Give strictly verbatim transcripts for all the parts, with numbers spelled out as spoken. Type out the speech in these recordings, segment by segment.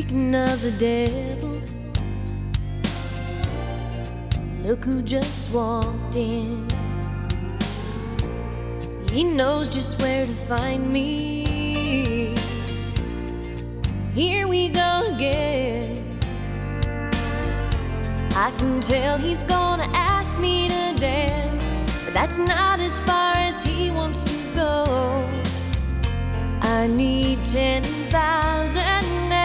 Speaking of the devil, look who just walked in. He knows just where to find me. Here we go again. I can tell he's gonna ask me to dance, but that's not as far as he wants to go. I need ten thousand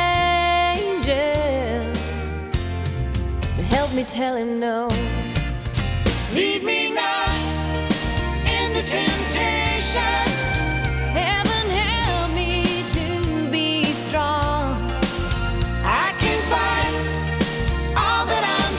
angels to help me tell him no. Lead me not into temptation. Heaven help me to be strong. I can fight all that I'm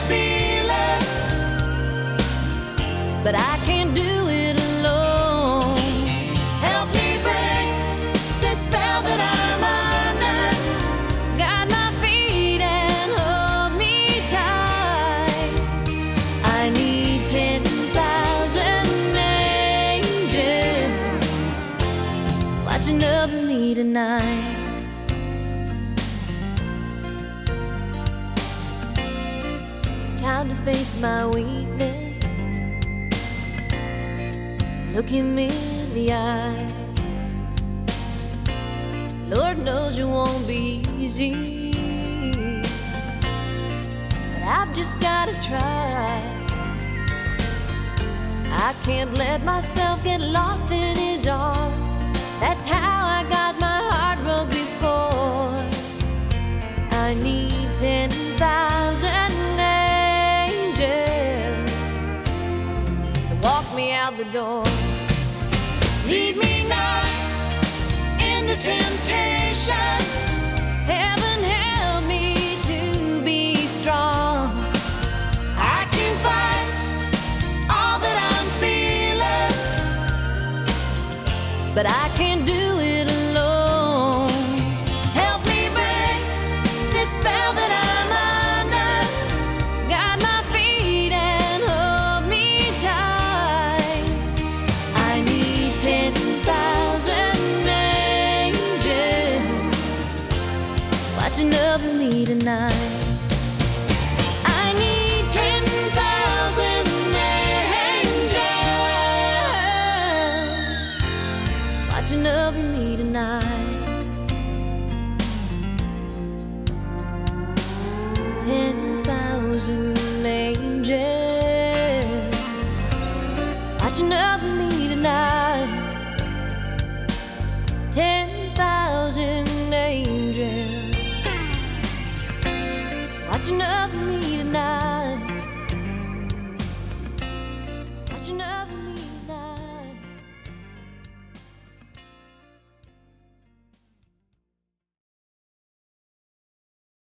feeling, but I can't do it alone. Help me break this spell that I'm under. Guide my feet and hold me tight. I need ten thousand angels watching over me tonight. It's time to face my weakness. Look him in the eye. Lord knows it won't be easy, but I've just gotta try. I can't let myself get lost in his arms. That's how I got my heart broke before. I need ten thousand angels to walk me out the door. Lead me not into temptation. Heaven help me to be strong. I can fight all that I'm feeling, but I can't do it alone. help me break this spell that I'm under. Guide my feet and hold me tight. I need ten thousand angels watching over me tonight. I need ten thousand angels watching over me tonight. Ten thousand angels watching over me tonight. Ten thousand angels watching over me tonight.